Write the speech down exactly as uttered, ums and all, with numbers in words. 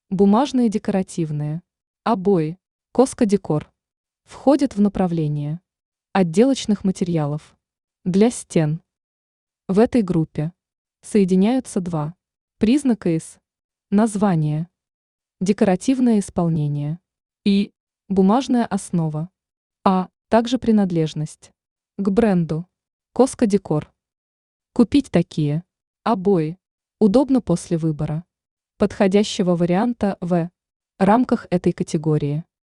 Бумажные декоративные обои Коска Декор входят в направление отделочных материалов для стен. В этой группе соединяются два признака из названия: декоративное исполнение и бумажная основа, а также принадлежность к бренду Коска Декор. Купить такие обои удобно после выбора подходящего варианта в рамках этой категории.